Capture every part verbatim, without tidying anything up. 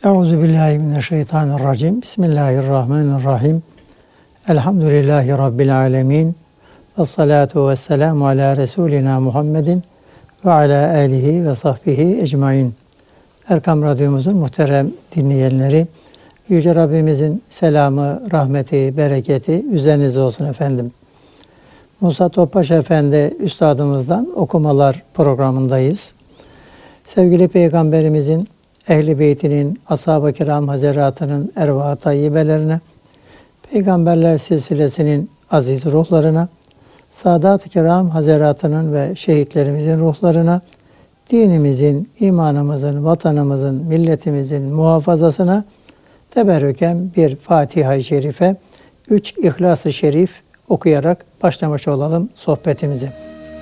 Euzubillahimineşşeytanirracim. Bismillahirrahmanirrahim. Elhamdülillahi Rabbil alemin. Ve salatu ve selamu ala Resulina Muhammedin ve ala alihi ve sahbihi ecmain. Erkam Radyomuzun muhterem dinleyenleri, Yüce Rabbimizin selamı, rahmeti, bereketi üzerinize olsun efendim. Musa Topbaş Efendi Üstadımızdan okumalar programındayız. Sevgili Peygamberimizin, Ehl-i Beytinin, Ashab-ı Kiram Hazeratının ervah-ı tayyibelerine, Peygamberler silsilesinin aziz ruhlarına, Sadat-ı Kiram Hazeratının ve şehitlerimizin ruhlarına, dinimizin, imanımızın, vatanımızın, milletimizin muhafazasına teberrüken bir Fatiha-i Şerife, üç İhlas-ı Şerif okuyarak başlamış olalım sohbetimize.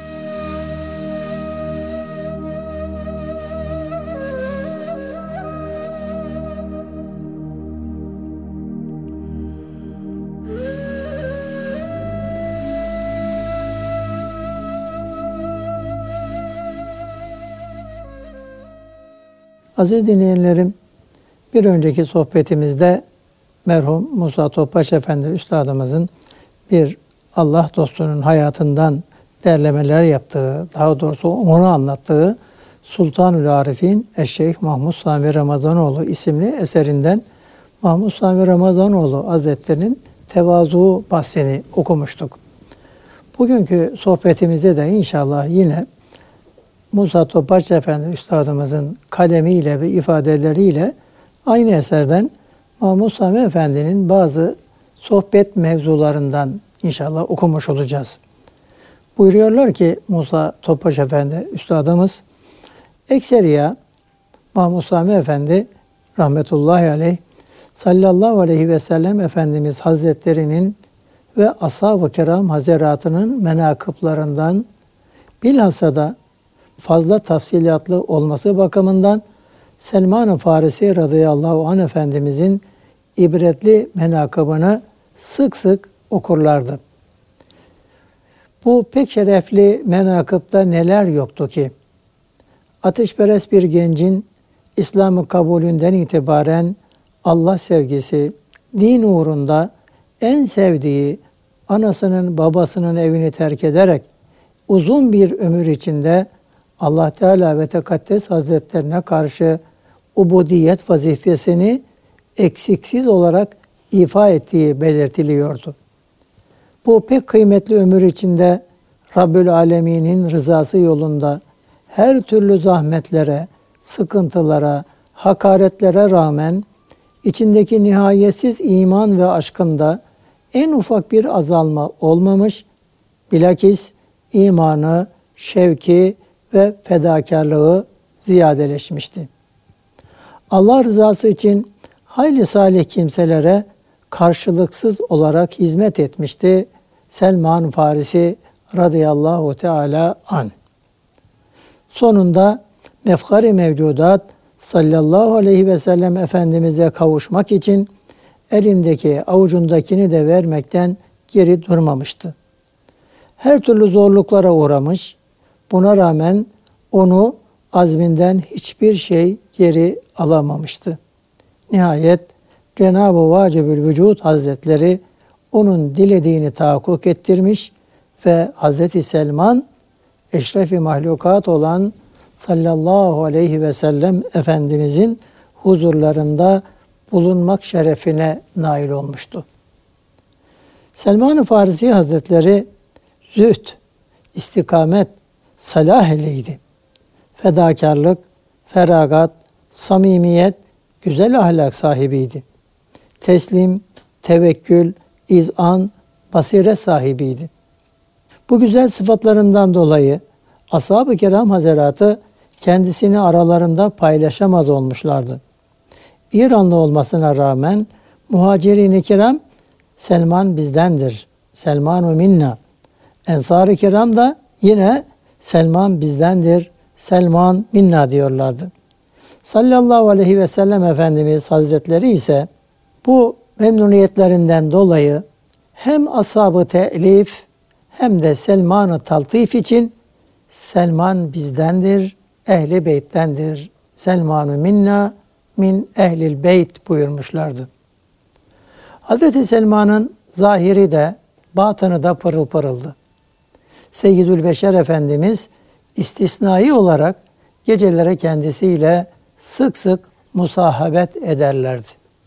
Aziz dinleyenlerim, bir önceki sohbetimizde merhum Musa Topbaş Efendi Üstadımızın bir Allah dostunun hayatından derlemeler yaptığı, daha doğrusu onu anlattığı Sultanül Arif'in Eşşeyh Mahmud Sami Ramazanoğlu isimli eserinden Mahmud Sami Ramazanoğlu Hazretleri'nin tevazu bahsini okumuştuk. Bugünkü sohbetimizde de inşallah yine Musa Topbaş Efendi Üstadımızın kalemiyle ve ifadeleriyle aynı eserden Mahmud Sami Efendi'nin bazı sohbet mevzularından inşallah okumuş olacağız. Buyuruyorlar ki Musa Topbaş Efendi Üstadımız, ekseriya Mahmud Sami Efendi rahmetullahi aleyh sallallahu aleyhi ve sellem Efendimiz Hazretlerinin ve Ashab-ı Kiram Hazeratının menakıplarından bilhassa da fazla tafsilatlı olması bakımından Selman-ı Farisi radıyallahu anh Efendimizin ibretli menakıbını sık sık okurlardı. Bu pek şerefli menakıpta neler yoktu ki? Ateşperest bir gencin İslam'ı kabulünden itibaren Allah sevgisi, din uğrunda en sevdiği anasının babasının evini terk ederek uzun bir ömür içinde Allah Teala ve Tekaddes Hazretlerine karşı ubudiyet vazifesini eksiksiz olarak ifa ettiği belirtiliyordu. Bu pek kıymetli ömür içinde Rabbül Alemin'in rızası yolunda her türlü zahmetlere, sıkıntılara, hakaretlere rağmen içindeki nihayetsiz iman ve aşkında en ufak bir azalma olmamış, bilakis imanı, şevki ve fedakarlığı ziyadeleşmişti. Allah rızası için hayli salih kimselere karşılıksız olarak hizmet etmişti Selman Farisi radıyallahu teala anh. Sonunda mefkar-i mevcudat sallallahu aleyhi ve sellem Efendimiz'e kavuşmak için elindeki avucundakini de vermekten geri durmamıştı. Her türlü zorluklara uğramış, buna rağmen onu azminden hiçbir şey geri alamamıştı. Nihayet Cenab-ı Vacibül Vücud Hazretleri onun dilediğini tahakkuk ettirmiş ve Hazreti Selman eşref-i mahlukat olan sallallahu aleyhi ve sellem Efendimizin huzurlarında bulunmak şerefine nail olmuştu. Selman-ı Farisi Hazretleri zühd, istikamet, salah ehliydi. Fedakarlık, feragat, samimiyet, güzel ahlak sahibiydi. Teslim, tevekkül, izan, basiret sahibiydi. Bu güzel sıfatlarından dolayı Ashab-ı Kiram Hazeratı kendisini aralarında paylaşamaz olmuşlardı. İranlı olmasına rağmen muhacirin-i kiram Selman bizdendir, Selman-u minna. Ensar-ı kiram da yine Selman bizdendir, Selman minna diyorlardı. Sallallahu aleyhi ve sellem Efendimiz Hazretleri ise bu memnuniyetlerinden dolayı hem ashab-ı te'lif hem de Selman-ı taltif için Selman bizdendir, Ehl-i Beyt'tendir, Selman-ı minna min ehlil beyt buyurmuşlardı. Hazreti Selman'ın zahiri de batını da pırıl pırıldı. Seyyidül Beşer Efendimiz istisnai olarak gecelere kendisiyle sık sık musahabet ederlerdi.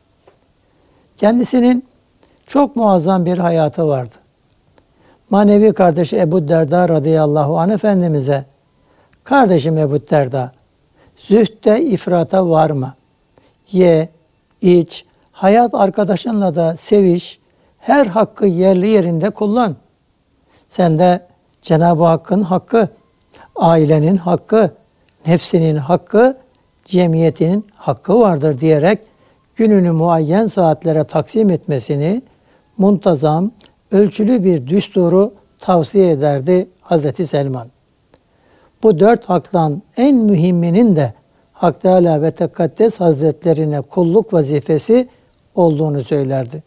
Kendisinin çok muazzam bir hayatı vardı. Manevi kardeşi Ebu Derda radıyallahu anh Efendimiz'e, kardeşim Ebu Derda, zühtte ifrata varma. Ye, iç, hayat arkadaşınla da seviş, her hakkı yerli yerinde kullan. Sende Cenab-ı Hakk'ın hakkı, ailenin hakkı, nefsinin hakkı, cemiyetinin hakkı vardır diyerek gününü muayyen saatlere taksim etmesini muntazam, ölçülü bir düsturu tavsiye ederdi Hazreti Selman. Bu dört haktan en mühimminin de Hak Teâlâ ve Tekaddes Hazretlerine kulluk vazifesi olduğunu söylerdi.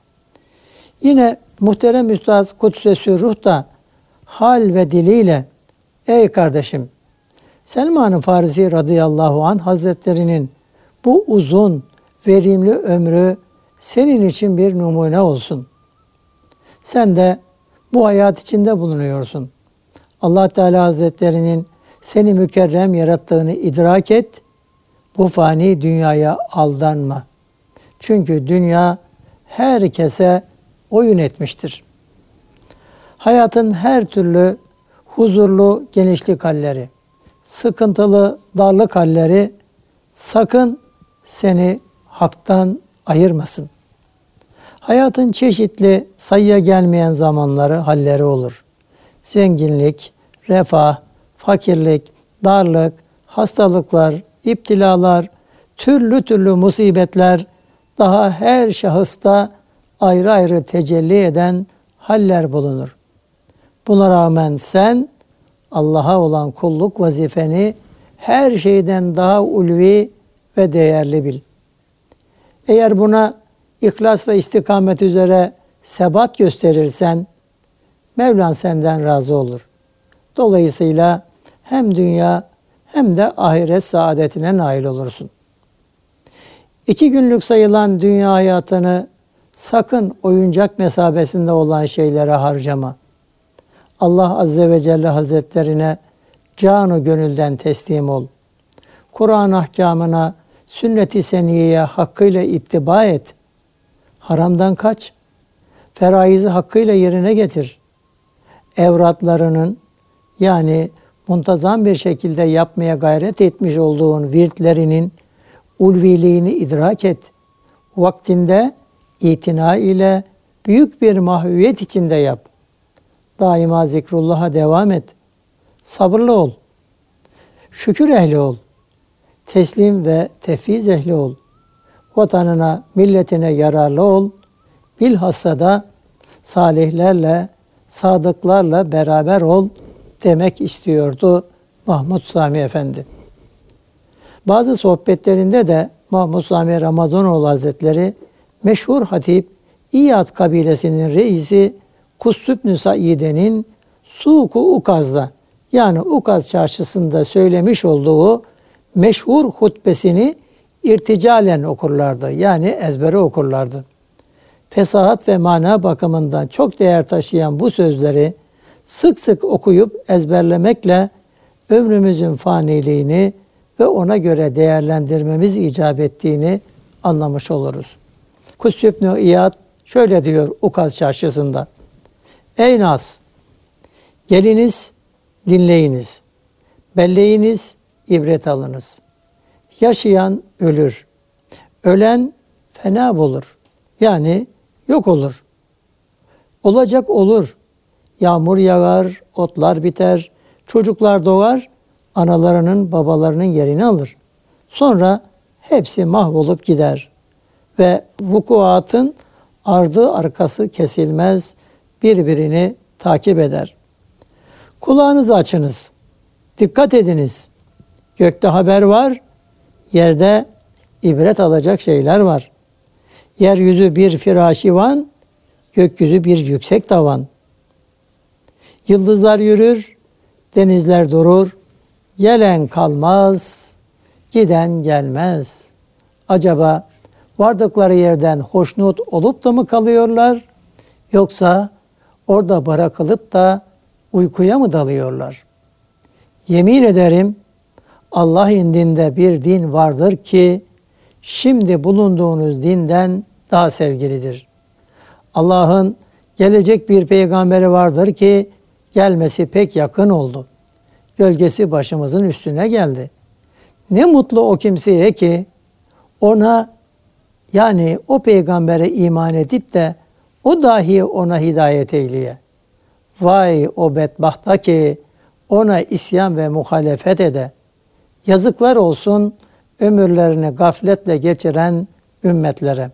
Yine muhterem Üstad Kudsesü Ruh da hal ve diliyle, ey kardeşim, Selman-ı Farisi radıyallahu anh Hazretlerinin bu uzun, verimli ömrü senin için bir numune olsun. Sen de bu hayat içinde bulunuyorsun. Allah Teala Hazretlerinin seni mükerrem yarattığını idrak et. Bu fani dünyaya aldanma. Çünkü dünya herkese oyun etmiştir. Hayatın her türlü huzurlu genişlik halleri, sıkıntılı darlık halleri sakın seni haktan ayırmasın. Hayatın çeşitli sayıya gelmeyen zamanları, halleri olur. Zenginlik, refah, fakirlik, darlık, hastalıklar, iptilalar, türlü türlü musibetler, daha her şahısta ayrı ayrı tecelli eden haller bulunur. Buna rağmen sen Allah'a olan kulluk vazifeni her şeyden daha ulvi ve değerli bil. Eğer buna ihlas ve istikamet üzere sebat gösterirsen, Mevlan senden razı olur. Dolayısıyla hem dünya hem de ahiret saadetine nail olursun. İki günlük sayılan dünya hayatını sakın oyuncak mesabesinde olan şeylere harcama. Allah Azze ve Celle Hazretlerine canı gönülden teslim ol. Kur'an ahkamına, sünnet-i seniyeye hakkıyla ittiba et. Haramdan kaç. Feraizi hakkıyla yerine getir. Evratlarının, yani muntazam bir şekilde yapmaya gayret etmiş olduğun virtlerinin ulviliğini idrak et. Vaktinde itina ile büyük bir mahviyet içinde yap. Daima zikrullah'a devam et. Sabırlı ol. Şükür ehli ol. Teslim ve tefviz ehli ol. Vatanına, milletine yararlı ol. Bilhassa da salihlerle, sadıklarla beraber ol demek istiyordu Mahmud Sami Efendi. Bazı sohbetlerinde de Mahmud Sami Ramazanoğlu Hazretleri meşhur hatip İyad kabilesinin reisi Kussübnü Saide'nin Suku Ukaz'da, yani Ukaz çarşısında söylemiş olduğu meşhur hutbesini irticalen okurlardı. Yani ezbere okurlardı. Fesahat ve mana bakımından çok değer taşıyan bu sözleri sık sık okuyup ezberlemekle ömrümüzün faniliğini ve ona göre değerlendirmemiz icap ettiğini anlamış oluruz. Kussübnü İyad şöyle diyor Ukaz çarşısında: Ey nas! Geliniz, dinleyiniz. Belleyiniz, ibret alınız. Yaşayan ölür. Ölen fena bulur. Yani yok olur. Olacak olur. Yağmur yağar, otlar biter, çocuklar doğar, analarının babalarının yerini alır. Sonra hepsi mahvolup gider. Ve vukuatın ardı arkası kesilmez, birbirini takip eder. Kulağınızı açınız. Dikkat ediniz. Gökte haber var, yerde ibret alacak şeyler var. Yeryüzü bir firaşivan, gökyüzü bir yüksek tavan. Yıldızlar yürür, denizler durur. Gelen kalmaz, giden gelmez. Acaba vardıkları yerden hoşnut olup da mı kalıyorlar? Yoksa orada bırakılıp da uykuya mı dalıyorlar? Yemin ederim Allah indinde bir din vardır ki şimdi bulunduğunuz dinden daha sevgilidir. Allah'ın gelecek bir peygamberi vardır ki gelmesi pek yakın oldu. Gölgesi başımızın üstüne geldi. Ne mutlu o kimseye ki ona, yani o peygambere iman edip de o dahi ona hidayet eyleye. Vay o bedbahta ki ona isyan ve muhalefet ede. Yazıklar olsun ömürlerini gafletle geçiren ümmetlere.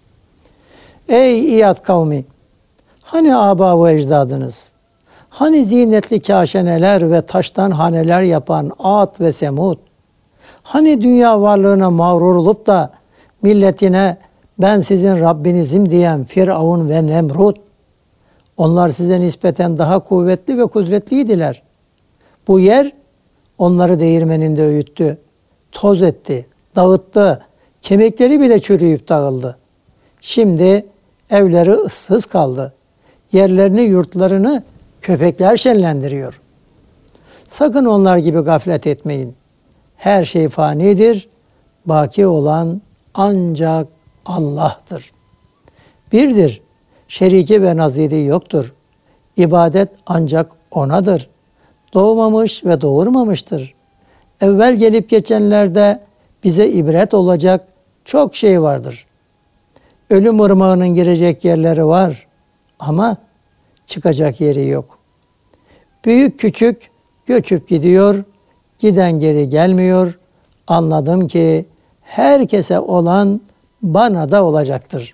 Ey İyad kavmi! Hani aba ve ecdadınız? Hani zinetli kaşeneler ve taştan haneler yapan Ad ve Semud? Hani dünya varlığına mağrur olup da milletine ben sizin Rabbinizim diyen Firavun ve Nemrut? Onlar size nispeten daha kuvvetli ve kudretliydiler. Bu yer onları değirmeninde öğüttü, toz etti, dağıttı, kemikleri bile çürüyüp dağıldı. Şimdi evleri ıssız kaldı. Yerlerini, yurtlarını köpekler şenlendiriyor. Sakın onlar gibi gaflet etmeyin. Her şey fanidir, baki olan ancak Allah'tır. Birdir, şeriki ve naziri yoktur. İbadet ancak O'nadır. Doğmamış ve doğurmamıştır. Evvel gelip geçenlerde bize ibret olacak çok şey vardır. Ölüm ırmağının girecek yerleri var ama çıkacak yeri yok. Büyük küçük göçüp gidiyor, giden geri gelmiyor. Anladım ki herkese olan bana da olacaktır.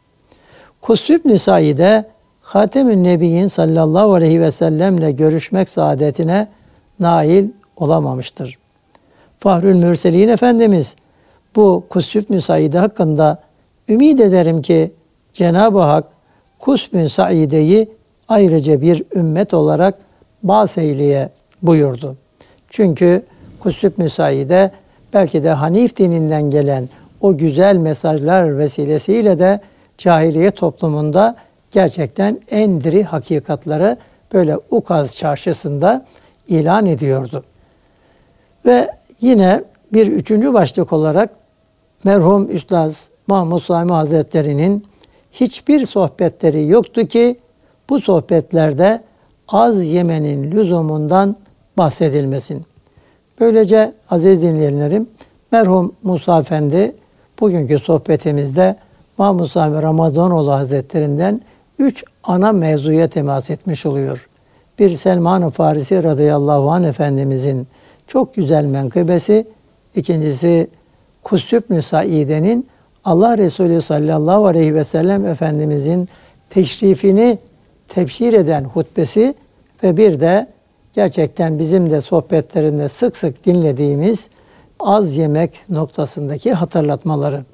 Kusr ibn Said'e Hatem-ün Nebiyyin sallallahu aleyhi ve sellemle görüşmek saadetine nail olamamıştır. Fahrül Mürselin Efendimiz bu Kusr ibn Said hakkında ümid ederim ki Cenab-ı Hak Kusr ibn Said'i ayrıca bir ümmet olarak bahseyleye buyurdu. Çünkü Kusr ibn Said'e belki de Hanif dininden gelen o güzel mesajlar vesilesiyle de cahiliye toplumunda gerçekten en diri hakikatları böyle Ukaz çarşısında ilan ediyordu. Ve yine bir üçüncü başlık olarak merhum Üstad Mahmud Sami Hazretleri'nin hiçbir sohbetleri yoktu ki bu sohbetlerde az yemenin lüzumundan bahsedilmesin. Böylece aziz dinleyenlerim, merhum Musa Efendi bugünkü sohbetimizde Mahmud Sami Ramazanoğlu Hazretlerinden üç ana mevzuya temas etmiş oluyor. Bir, Selman-ı Farisi radıyallahu anh Efendimizin çok güzel menkıbesi. İkincisi Kusr ibn Said'in Allah Resulü sallallahu aleyhi ve sellem Efendimizin teşrifini tebşir eden hutbesi ve bir de gerçekten bizim de sohbetlerinde sık sık dinlediğimiz az yemek noktasındaki hatırlatmaları.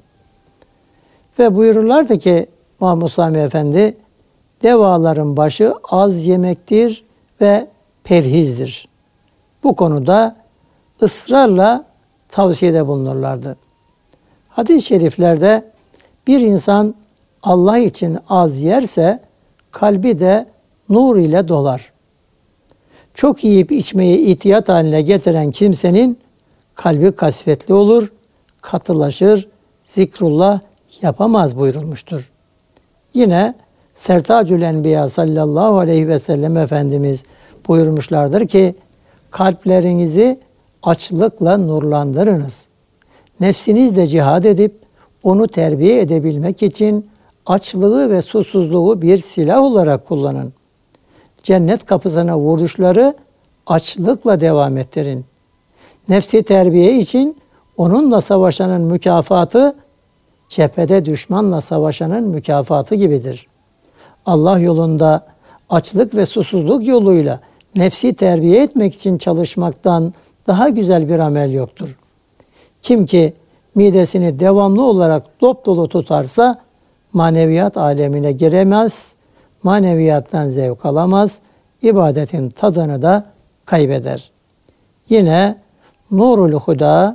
Ve buyururlardı ki Mahmud Sami Efendi, devaların başı az yemektir ve perhizdir. Bu konuda ısrarla tavsiyede bulunurlardı. Hadis-i şeriflerde bir insan Allah için az yerse kalbi de nur ile dolar. Çok yiyip içmeyi itiyat haline getiren kimsenin kalbi kasvetli olur, katılaşır, zikrullah yapamaz buyurulmuştur. Yine Sertacül Enbiya sallallahu aleyhi ve sellem Efendimiz buyurmuşlardır ki kalplerinizi açlıkla nurlandırınız. Nefsinizle cihad edip onu terbiye edebilmek için açlığı ve susuzluğu bir silah olarak kullanın. Cennet kapısına vuruşları açlıkla devam ettirin. Nefsi terbiye için onunla savaşanın mükafatı cephede düşmanla savaşanın mükafatı gibidir. Allah yolunda açlık ve susuzluk yoluyla nefsi terbiye etmek için çalışmaktan daha güzel bir amel yoktur. Kim ki midesini devamlı olarak dop dolu tutarsa maneviyat alemine giremez, maneviyattan zevk alamaz, ibadetin tadını da kaybeder. Yine Nurul Huda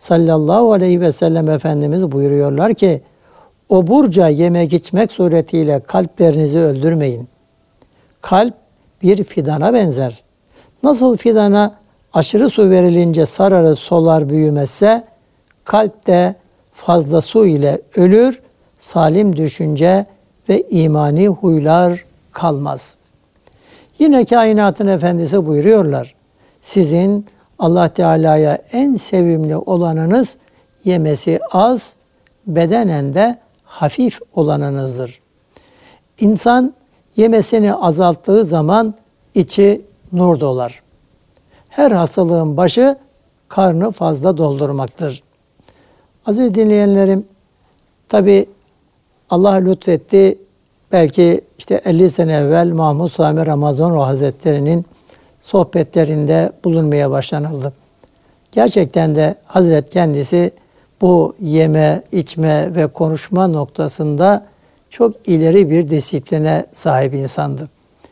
sallallahu aleyhi ve sellem Efendimiz buyuruyorlar ki, oburca yemek içmek suretiyle kalplerinizi öldürmeyin. Kalp bir fidana benzer. Nasıl fidana aşırı su verilince sararıp solar büyümezse, kalp de fazla su ile ölür, salim düşünce ve imani huylar kalmaz. Yine kainatın efendisi buyuruyorlar, sizin Allah Teala'ya en sevimli olanınız yemesi az, bedenen de hafif olanınızdır. İnsan yemesini azalttığı zaman içi nur dolar. Her hastalığın başı karnı fazla doldurmaktır. Aziz dinleyenlerim, tabi Allah lütfetti, belki işte elli sene evvel Mahmud Sami Ramazanoğlu Hazretleri'nin sohbetlerinde bulunmaya başlanıldı. Gerçekten de Hazret kendisi bu yeme, içme ve konuşma noktasında çok ileri bir disipline sahip insandı.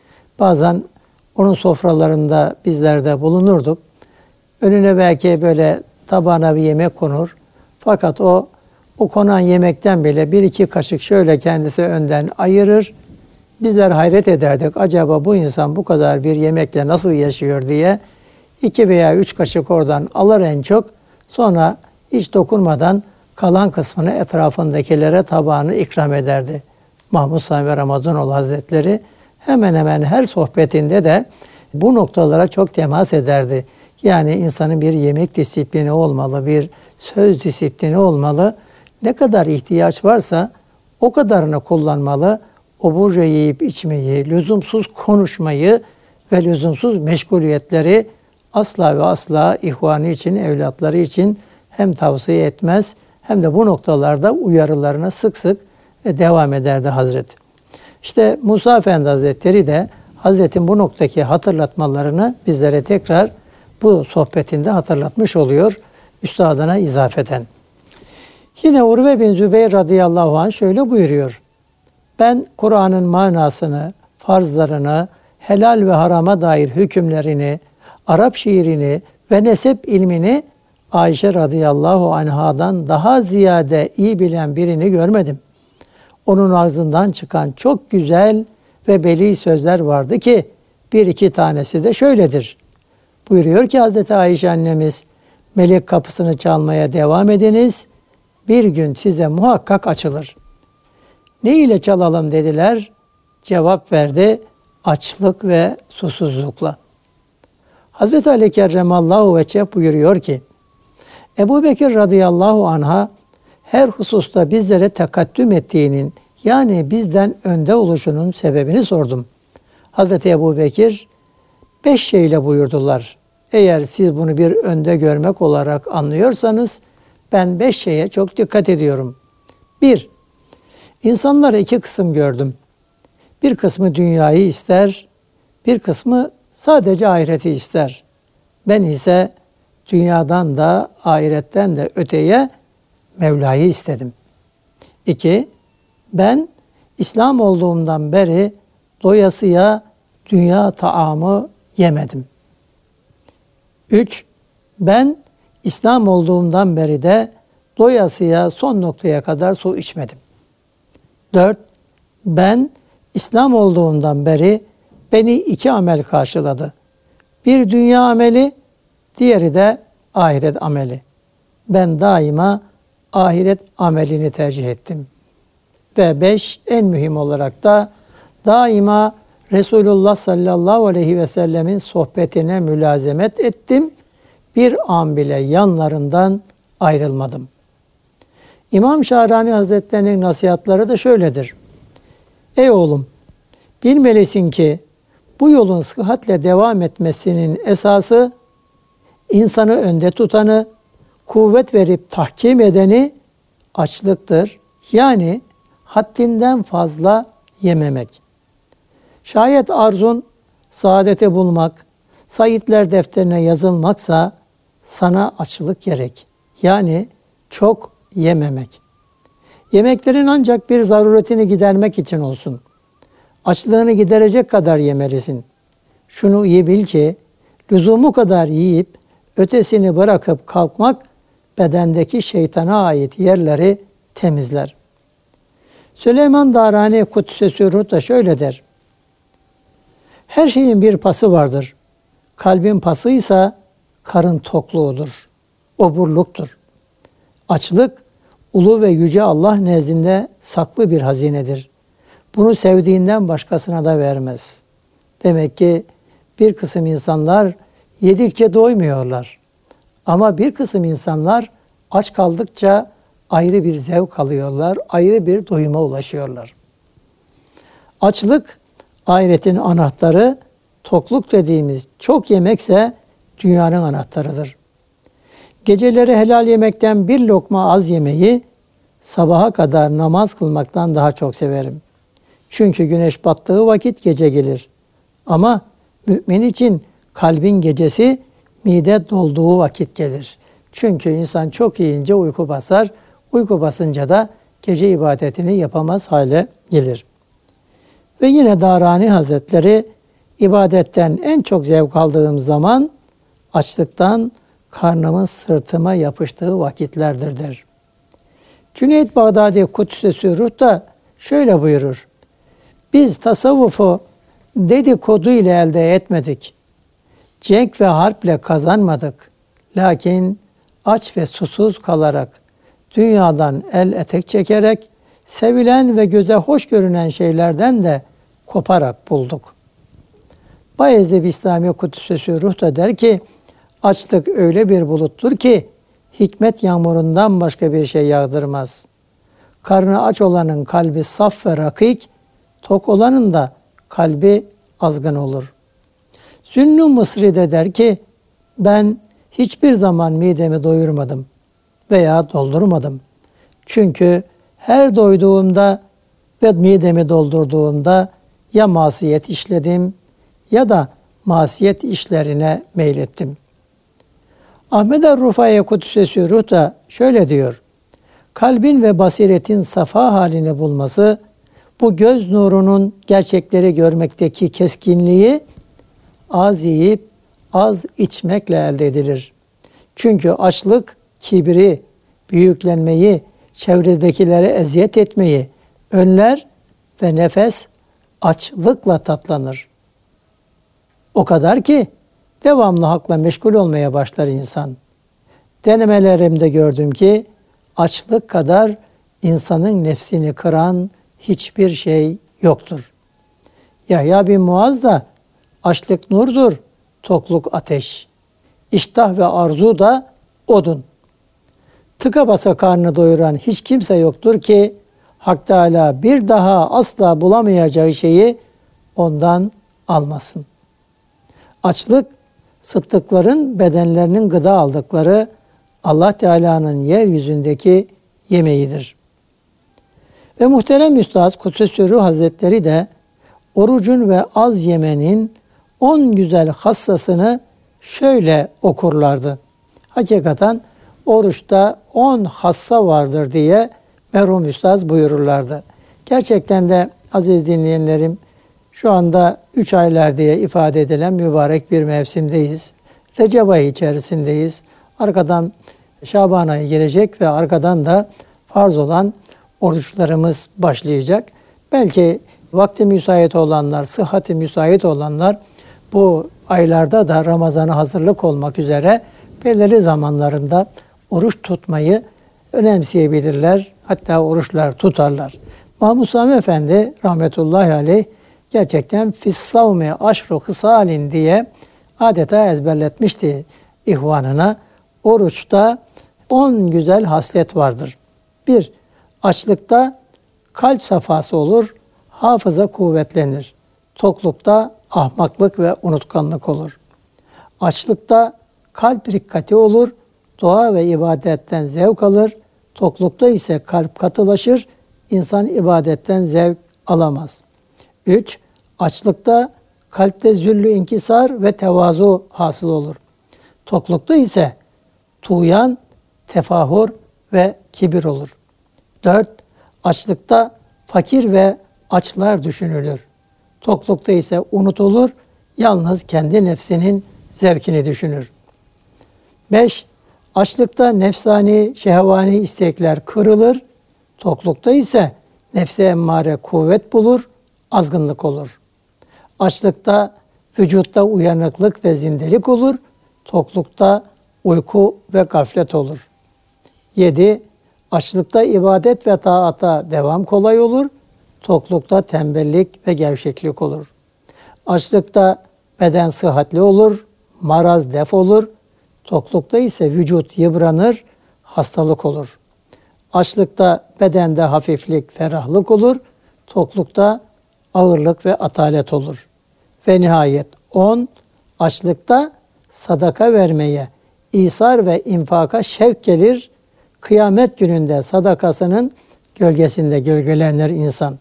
Bazen onun sofralarında bizler de bulunurduk. Önüne belki böyle tabağına bir yemek konur. Fakat o, o konan yemekten bile bir iki kaşık şöyle kendisi önden ayırır. Bizler hayret ederdik. Acaba bu insan bu kadar bir yemekle nasıl yaşıyor diye. iki veya üç kaşık oradan alır en çok. Sonra hiç dokunmadan kalan kısmını etrafındakilere tabağını ikram ederdi. Mahmud Sami Ramazanoğlu Hazretleri hemen hemen her sohbetinde de bu noktalara çok temas ederdi. Yani insanın bir yemek disiplini olmalı, bir söz disiplini olmalı. Ne kadar ihtiyaç varsa o kadarını kullanmalı. Oburca yiyip içmeyi, lüzumsuz konuşmayı ve lüzumsuz meşguliyetleri asla ve asla ihvanı için, evlatları için hem tavsiye etmez hem de bu noktalarda uyarılarına sık sık devam ederdi Hazret. İşte Musa Efendi Hazretleri de Hazret'in bu noktadaki hatırlatmalarını bizlere tekrar bu sohbetinde hatırlatmış oluyor üstadına izafeten. Yine Urve bin Zübeyir radıyallahu anh şöyle buyuruyor. Ben Kur'an'ın manasını, farzlarını, helal ve harama dair hükümlerini, Arap şiirini ve nesep ilmini Ayşe radıyallahu anhadan daha ziyade iyi bilen birini görmedim. Onun ağzından çıkan çok güzel ve beli sözler vardı ki bir iki tanesi de şöyledir. Buyuruyor ki Hazreti Ayşe annemiz, melek kapısını çalmaya devam ediniz, bir gün size muhakkak açılır. Ne ile çalalım dediler, cevap verdi, açlık ve susuzlukla. Hazreti Ali Kerremallahu Veçhe buyuruyor ki, Ebu Bekir radıyallahu anh'a her hususta bizlere tekaddüm ettiğinin, yani bizden önde oluşunun sebebini sordum. Hazreti Ebu Bekir beş şeyle buyurdular. Eğer siz bunu bir önde görmek olarak anlıyorsanız, ben beş şeye çok dikkat ediyorum. Bir, insanları iki kısım gördüm. Bir kısmı dünyayı ister, bir kısmı sadece ahireti ister. Ben ise dünyadan da ahiretten de öteye Mevla'yı istedim. İki, ben İslam olduğumdan beri doyasıya dünya taamı yemedim. Üç, ben İslam olduğumdan beri de doyasıya son noktaya kadar su içmedim. Dört, ben İslam olduğumdan beri beni iki amel karşıladı. Bir dünya ameli, diğeri de ahiret ameli. Ben daima ahiret amelini tercih ettim. Ve beş, en mühim olarak da daima Resulullah sallallahu aleyhi ve sellemin sohbetine mülazemet ettim. Bir an bile yanlarından ayrılmadım. İmam Şahrani Hazretleri'nin nasihatları da şöyledir. Ey oğlum, bilmelisin ki bu yolun sıhhatle devam etmesinin esası, insanı önde tutanı, kuvvet verip tahkim edeni açlıktır. Yani haddinden fazla yememek. Şayet arzun saadeti bulmak, saitler defterine yazılmaksa sana açlık gerek. Yani çok yememek. Yemeklerin ancak bir zaruretini gidermek için olsun. Açlığını giderecek kadar yemelisin. Şunu iyi bil ki, lüzumu kadar yiyip ötesini bırakıp kalkmak bedendeki şeytana ait yerleri temizler. Süleyman Darani Kuddisesi Ruh da şöyle der. Her şeyin bir pası vardır. Kalbin pasıysa karın tokluğudur. Oburluktur. Açlık, ulu ve yüce Allah nezdinde saklı bir hazinedir. Bunu sevdiğinden başkasına da vermez. Demek ki bir kısım insanlar yedikçe doymuyorlar. Ama bir kısım insanlar aç kaldıkça ayrı bir zevk alıyorlar, ayrı bir doyuma ulaşıyorlar. Açlık, ahiretin anahtarı, tokluk dediğimiz çok yemekse dünyanın anahtarıdır. Geceleri helal yemekten bir lokma az yemeyi, sabaha kadar namaz kılmaktan daha çok severim. Çünkü güneş battığı vakit gece gelir. Ama mümin için kalbin gecesi mide dolduğu vakit gelir. Çünkü insan çok yiyince uyku basar. Uyku basınca da gece ibadetini yapamaz hale gelir. Ve yine Darani Hazretleri ibadetten en çok zevk aldığım zaman açlıktan karnımın sırtıma yapıştığı vakitlerdir der. Cüneyd Bağdadi Kuddisesi Ruh da şöyle buyurur. Biz tasavvufu dedikodu ile elde etmedik. Cenk ve harple kazanmadık. Lakin aç ve susuz kalarak, dünyadan el etek çekerek, sevilen ve göze hoş görünen şeylerden de koparak bulduk. Bayezid Bistami Kuddisesi Ruh da der ki, açlık öyle bir buluttur ki, hikmet yağmurundan başka bir şey yağdırmaz. Karnı aç olanın kalbi saf ve rakik, tok olanın da kalbi azgın olur. Zünnun Mısri de der ki, ben hiçbir zaman midemi doyurmadım veya doldurmadım. Çünkü her doyduğumda ve midemi doldurduğumda ya masiyet işledim ya da masiyet işlerine meylettim. Ahmed er-Rufai Kuddisesi Ruh da şöyle diyor. Kalbin ve basiretin safa halini bulması, bu göz nurunun gerçekleri görmekteki keskinliği az yiyip az içmekle elde edilir. Çünkü açlık, kibri, büyüklenmeyi, çevredekilere eziyet etmeyi önler ve nefes açlıkla tatlanır. O kadar ki devamlı hakla meşgul olmaya başlar insan. Denemelerimde gördüm ki açlık kadar insanın nefsini kıran hiçbir şey yoktur. Yahya bin Muaz da açlık nurdur, tokluk ateş. İştah ve arzu da odun. Tıka basa karnı doyuran hiç kimse yoktur ki Hak Teâlâ bir daha asla bulamayacağı şeyi ondan almasın. Açlık, sıddıkların bedenlerinin gıda aldıkları Allah Teala'nın yeryüzündeki yemeğidir. Ve muhterem Üstad Kuddisesi Ruh Hazretleri de orucun ve az yemenin on güzel hassasını şöyle okurlardı. Hakikaten oruçta on hassa vardır diye merhum Üstad buyururlardı. Gerçekten de aziz dinleyenlerim, şu anda üç aylar diye ifade edilen mübarek bir mevsimdeyiz. Recep ayı içerisindeyiz. Arkadan Şaban ayı gelecek ve arkadan da farz olan oruçlarımız başlayacak. Belki vakti müsait olanlar, sıhhati müsait olanlar bu aylarda da Ramazan'a hazırlık olmak üzere belirli zamanlarında oruç tutmayı önemseyebilirler. Hatta oruçlar tutarlar. Mahmud Sami Efendi rahmetullahi aleyh gerçekten fissavmi aşru hısalin diye adeta ezberletmişti ihvanına. Oruçta on güzel haslet vardır. Bir, açlıkta kalp safhası olur, hafıza kuvvetlenir. Toklukta ahmaklık ve unutkanlık olur. Açlıkta kalp rikkati olur, dua ve ibadetten zevk alır. Toklukta ise kalp katılaşır, insan ibadetten zevk alamaz. Üç, açlıkta kalpte züllü inkisar ve tevazu hasıl olur. Toklukta ise tuğyan, tefahur ve kibir olur. Dört, açlıkta fakir ve açlar düşünülür. Toklukta ise unutulur, yalnız kendi nefsinin zevkini düşünür. Beş, Açlıkta nefsani, şehvani istekler kırılır. Toklukta ise nefse emmare kuvvet bulur, azgınlık olur. Açlıkta vücutta uyanıklık ve zindelik olur. Toklukta uyku ve gaflet olur. yedi. Açlıkta ibadet ve taata devam kolay olur. Toklukta tembellik ve gevşeklik olur. Açlıkta beden sıhhatli olur, maraz def olur. Toklukta ise vücut yıpranır, hastalık olur. Açlıkta bedende hafiflik, ferahlık olur. Toklukta ağırlık ve atalet olur. Ve nihayet on. Açlıkta sadaka vermeye, İsar ve infaka şevk gelir. Kıyamet gününde sadakasının gölgesinde gölgelenir insan.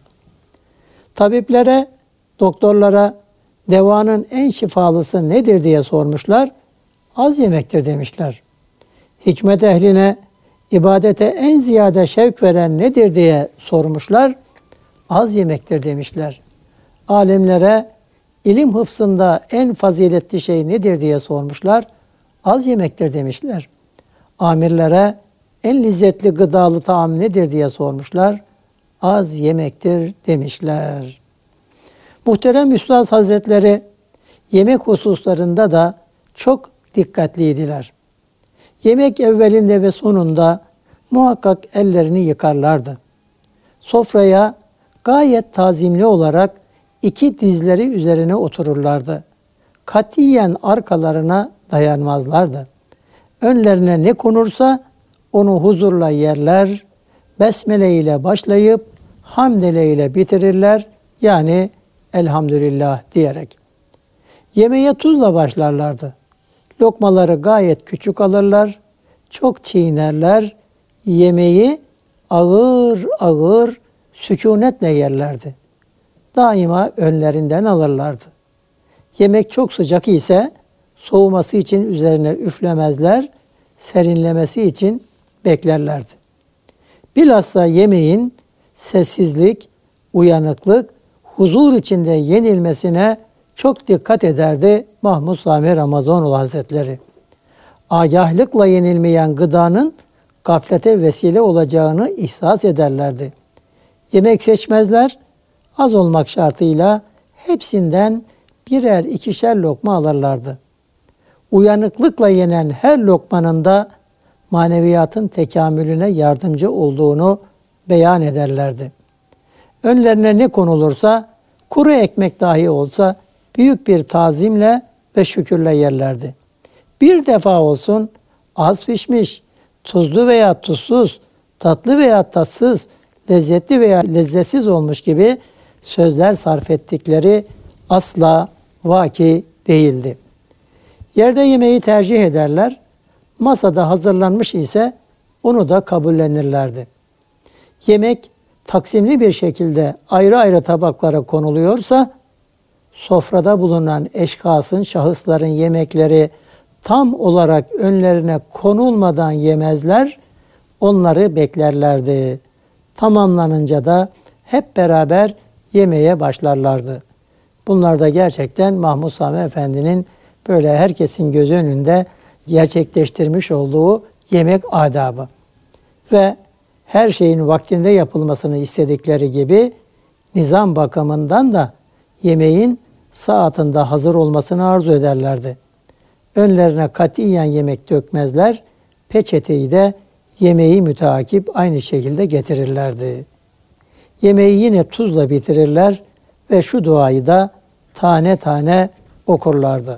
Tabiplere, doktorlara devanın en şifalısı nedir diye sormuşlar. Az yemektir demişler. Hikmet ehline ibadete en ziyade şevk veren nedir diye sormuşlar. Az yemektir demişler. Alimlere ilim hıfzında en faziletli şey nedir diye sormuşlar. Az yemektir demişler. Amirlere en lezzetli gıdalı taam nedir diye sormuşlar. Az yemektir demişler. Muhterem Üstad Hazretleri yemek hususlarında da çok dikkatliydiler. Yemek evvelinde ve sonunda muhakkak ellerini yıkarlardı. Sofraya gayet tazimli olarak iki dizleri üzerine otururlardı. Katiyen arkalarına dayanmazlardı. Önlerine ne konursa onu huzurla yerler, besmele ile başlayıp hamdele ile bitirirler, yani elhamdülillah diyerek. Yemeğe tuzla başlarlardı. Lokmaları gayet küçük alırlar, çok çiğnerler, yemeği ağır ağır sükunetle yerlerdi. Daima önlerinden alırlardı. Yemek çok sıcak ise soğuması için üzerine üflemezler, serinlemesi için beklerlerdi. Bilhassa yemeğin sessizlik, uyanıklık, huzur içinde yenilmesine çok dikkat ederdi Mahmud Sami Ramazanoğlu Hazretleri. Agahlıkla yenilmeyen gıdanın gaflete vesile olacağını ihsas ederlerdi. Yemek seçmezler, az olmak şartıyla hepsinden birer ikişer lokma alırlardı. Uyanıklıkla yenen her lokmanın da maneviyatın tekamülüne yardımcı olduğunu beyan ederlerdi. Önlerine ne konulursa, kuru ekmek dahi olsa büyük bir tazimle ve şükürle yerlerdi. Bir defa olsun az pişmiş, tuzlu veya tuzsuz, tatlı veya tatsız, lezzetli veya lezzetsiz olmuş gibi sözler sarf ettikleri asla vaki değildi. Yerde yemeği tercih ederler, masada hazırlanmış ise onu da kabullenirlerdi. Yemek taksimli bir şekilde ayrı ayrı tabaklara konuluyorsa, sofrada bulunan eşkasın, şahısların yemekleri tam olarak önlerine konulmadan yemezler, onları beklerlerdi. Tamamlanınca da hep beraber yemeye başlarlardı. Bunlar da gerçekten Mahmud Sami Efendi'nin böyle herkesin göz önünde gerçekleştirmiş olduğu yemek adabı. Ve her şeyin vaktinde yapılmasını istedikleri gibi nizam bakımından da yemeğin saatinde hazır olmasını arzu ederlerdi. Önlerine katiyen yemek dökmezler, peçeteyi de yemeği müteakip aynı şekilde getirirlerdi. Yemeği yine tuzla bitirirler ve şu duayı da tane tane okurlardı.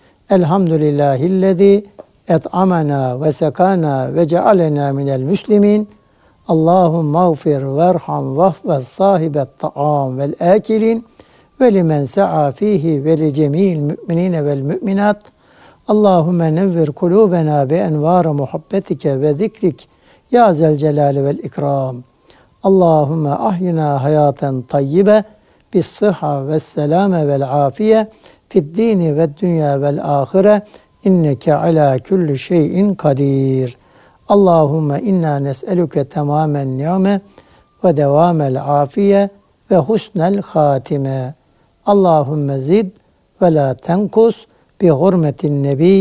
Elhamdülillahillezî et'amena ve sekana ve cealena minel müslimin. Allahümme gfir verham vahvez sahibet ta'am vel akilin ve limen sa'a fihi ve li cemil müminine vel müminat. Allahümme nevvir kulubena bi envar muhabbetike ve zikrik ya zel celali vel ikram. Allahümme ahyina hayaten tayyibe bis sıhha ve selame vel afiye fid dini ve dünya vel ahire inneke ala kulli şeyin kadir. Allahümme inna nes'eluke tamamen ni'me ve devamel afiye ve husnel hatime. Allahümme zid ve la tenkus bi hurmetin nebi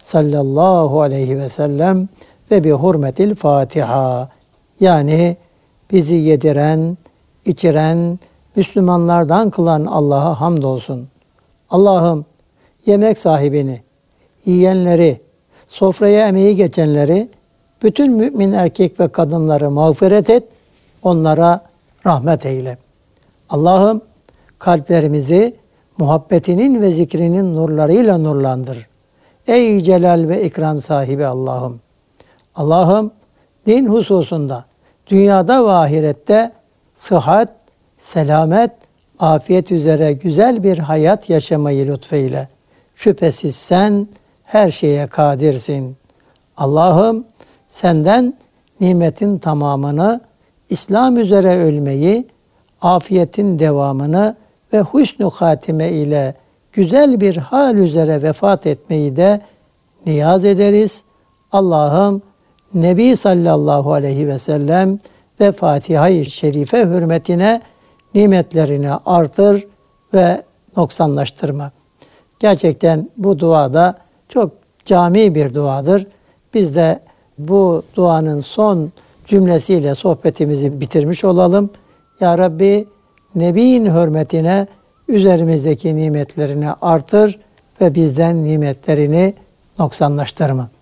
sallallahu aleyhi ve sellem ve bi hurmetil Fatiha. Yani bizi yediren, içiren, Müslümanlardan kılan Allah'a hamdolsun. Allah'ım yemek sahibini, yiyenleri, sofraya emeği geçenleri, bütün mümin erkek ve kadınları mağfiret et, onlara rahmet eyle. Allah'ım kalplerimizi muhabbetinin ve zikrinin nurlarıyla nurlandır. Ey celal ve ikram sahibi Allah'ım. Allah'ım din hususunda, dünyada ve ahirette sıhhat, selamet, afiyet üzere güzel bir hayat yaşamayı lütfeyle. Şüphesiz sen her şeye kadirsin. Allah'ım senden nimetin tamamını, İslam üzere ölmeyi, afiyetin devamını ve husn-u hatime ile güzel bir hal üzere vefat etmeyi de niyaz ederiz. Allah'ım Nebi sallallahu aleyhi ve sellem ve Fatiha-i Şerife hürmetine nimetlerini artır ve noksanlaştırma. Gerçekten bu duada çok cami bir duadır. Biz de bu duanın son cümlesiyle sohbetimizi bitirmiş olalım. Ya Rabbi Nebi'nin hürmetine üzerimizdeki nimetlerini artır ve bizden nimetlerini noksanlaştırma.